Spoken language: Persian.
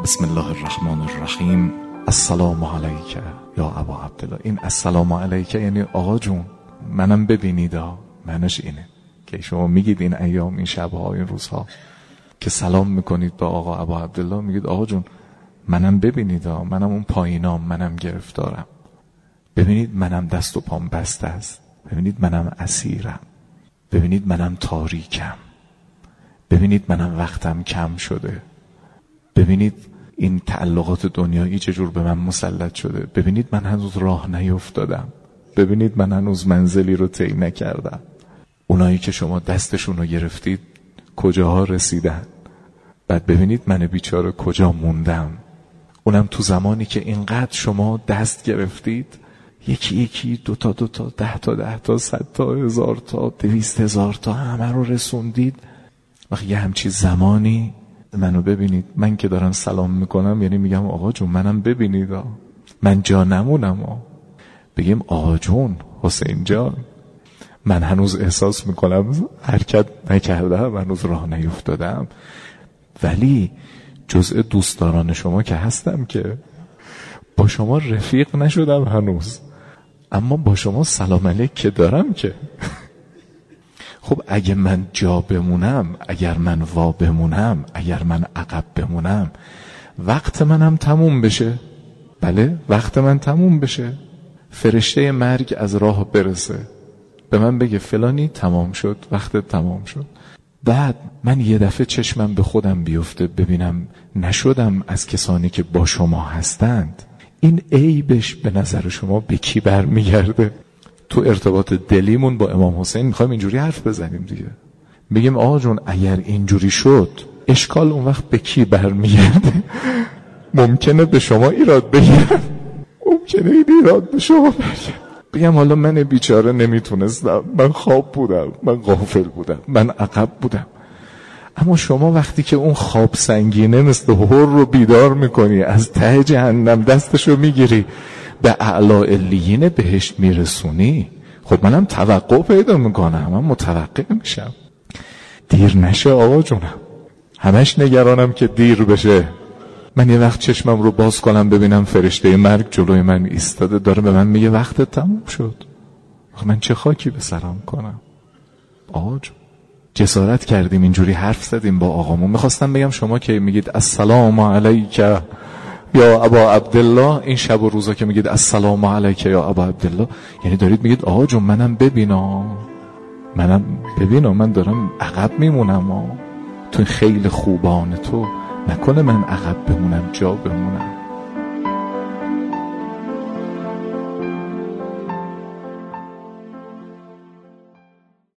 بسم الله الرحمن الرحیم. السلام علیک یا ابا عبدالله. این السلام علیک یعنی آقا جون منم ببینید ها. معنیش اینه که شما میگید این ایام، این شبها، این روزها که سلام میکنید به آقا ابا عبدالله، میگید آقا جون منم ببینید ها، منم اون پایینام، منم گرفتارم، ببینید منم دست و پام بسته است، ببینید منم اسیرم، ببینید منم تاریکم، ببینید منم وقتم کم شده، ببینید این تعلقات دنیایی چجور به من مسلط شده، ببینید من هنوز راه نیفتادم، ببینید من هنوز منزلی رو طی نکردم. اونایی که شما دستشون رو گرفتید کجاها رسیدن، بعد ببینید من بیچاره کجا موندم. اونم تو زمانی که اینقدر شما دست گرفتید، یکی یکی، دوتا 10 تا 100 تا 1000 تا 200,000 تا همه رو رسوندید. وقتی یه همچی زمانی منو ببینید، من که دارم سلام میکنم یعنی میگم آقا جون منم ببینید ها. من جا نمونم ها. بگیم آقا جون حسین جان من هنوز احساس میکنم حرکت نکردم، هنوز راه نیفتادم، ولی جزء دوستداران شما که هستم، که با شما رفیق نشدم هنوز، اما با شما سلام علیک که دارم که خب اگه من جا بمونم، اگر من وا بمونم، اگر من عقب بمونم، وقت منم تموم بشه. بله وقت من تموم بشه. فرشته مرگ از راه برسه به من بگه فلانی تمام شد، وقت تمام شد. بعد من یه دفعه چشمم به خودم بیفته ببینم نشدم از کسانی که با شما هستند. این عیبش به نظر شما به کی برمیگرده؟ تو ارتباط دلیمون با امام حسین میخوایم اینجوری حرف بزنیم دیگه. بگیم آقا جون اگر اینجوری شد، اشکال اون وقت به کی برمیگرده؟ ممکنه به شما ایراد بگیرم، ممکنه این ایراد به شما بگم حالا من بیچاره نمیتونستم، من خواب بودم، من غافل بودم، من عقب بودم. اما شما وقتی که اون خواب سنگینه مثل هور رو بیدار میکنی، از ته جهنم دستشو میگیری به اعلی علیین بهشت میرسونی، خب منم توقع پیدا میکنم، من متوقع میشم دیر نشه آقا جونم. همش نگرانم که دیر بشه. من یه وقت چشمم رو باز کنم ببینم فرشته مرگ جلوی من ایستاده داره به من میگه وقت تموم شد. من چه خاکی به سرم کنم؟ آقا جون جسارت کردیم اینجوری حرف زدیم با آقامون. میخواستم بگم شما که میگید السلام علیک یا ابا عبدالله، این شب و روزا که میگید السلام علیک یا ابا عبدالله، یعنی دارید میگید آقا جون منم ببینا، من دارم عقب میمونم تو خیلی خوبان تو، نکنه من عقب بمونم، جا بمونم.